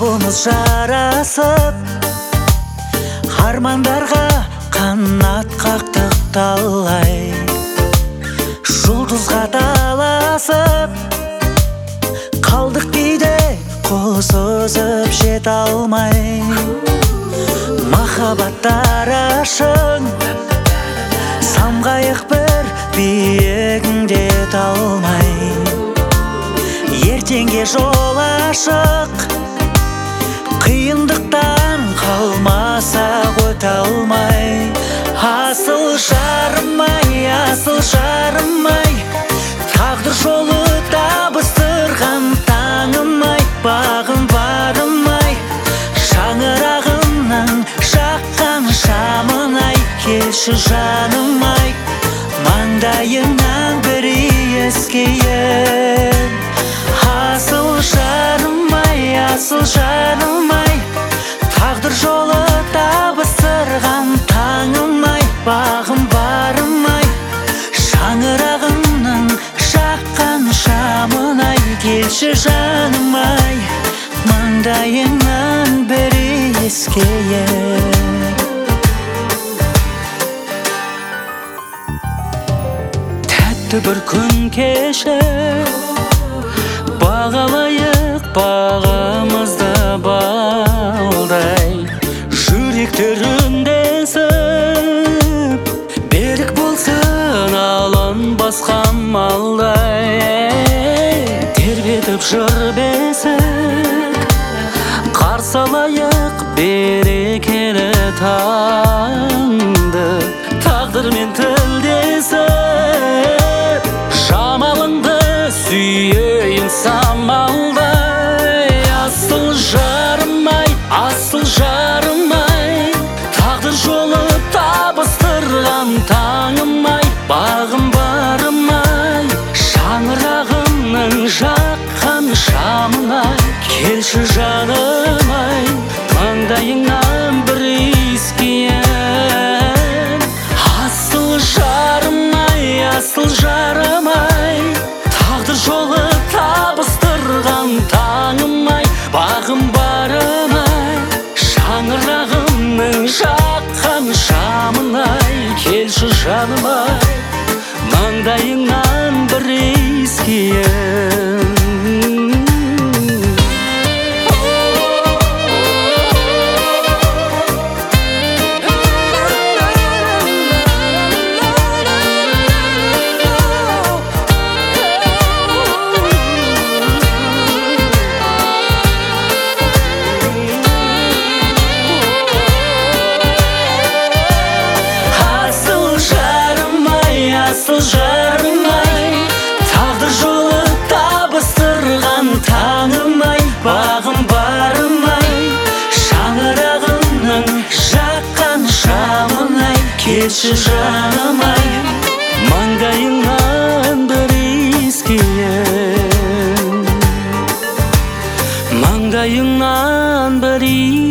қалбымыз жарасып, армандарға қанат қақтық талай. Жұлдызға таласып, қалдық кейде қол созып жете алмай. Махаббаттар ашың, самғайық бір биігіңде талмай. Ертеңге жол ашық, қиындықтан қалмасақ өте алмай. Асыл жарым-ай, асыл жарым-ай, тағдыр жолы табыстырған таңым-ай, бағым барым-ай, шаңырағымның жаққан шамын-ай, келші жаным-ай, маңдайыңнан бір иіскейін. Асыл жарым-ай, асыл жарым-ай, тағдыр жолы табыстырған таңым-ай, бағым барым-ай, шаңырағымның жаққан шамын-ай, келші жаным-ай, маңдайыңнан бір иіскейін. Тәтті бір күн кешіп, бағалайық бағымызды балдай. Жүректер үндесіп, берік болсын алынбасқа малдай. Тербетіп жыр бесік, қарсы алайық берекелі таңды. Тағдырмен тілдесіп, жамалыңды сүйейін самалдай. Асыл жарым-ай, асыл жарым-ай, тағдыр жолы табыстырған таңым-ай, бағым барым-ай, шаңырағымның жаққан шамын-ай, келші жаным-ай, маңдайыңнан бір иіскейін. Асыл жарым-ай, асыл жарым-ай, тағдыр жолы табыстырған таңым-ай, бағым барым-ай, шаңырағымның жаққан шамын-ай, келші жаным-ай, маңдайыңнан бір иіскейін. Асыл жарым-ай, тағдыр жолы табыстырған таңым-ай, бағым барым-ай, шаңырағымның жаққан шамын-ай, келші жаным-ай, маңдайыңнан бір иіскейін. Маңдайыңнан бір